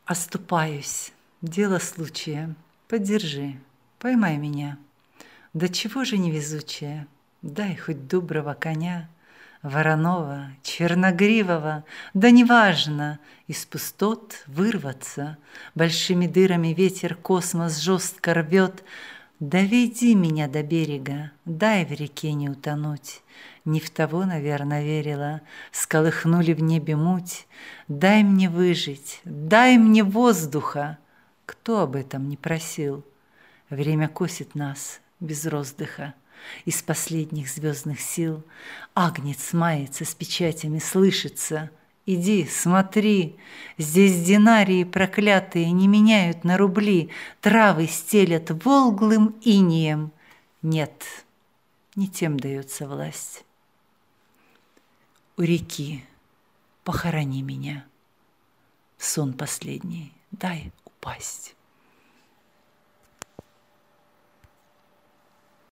Оступаюсь, дело случая, поддержи, поймай меня. Да чего же невезучая, дай хоть доброго коня, вороного, черногривого, да неважно, из пустот вырваться. Большими дырами ветер космос жестко рвет. Доведи меня до берега, дай в реке не утонуть. Не в того, наверно, верила, сколыхнули в небе муть. Дай мне выжить, дай мне воздуха. Кто об этом не просил? Время косит нас без роздыха. Из последних звездных сил Агнец мается с печатями, слышится. Иди, смотри, здесь динарии проклятые Не меняют на рубли, Травы стелят волглым инеем. Нет, не тем дается власть. У реки похорони меня, в сон последний дай упасть.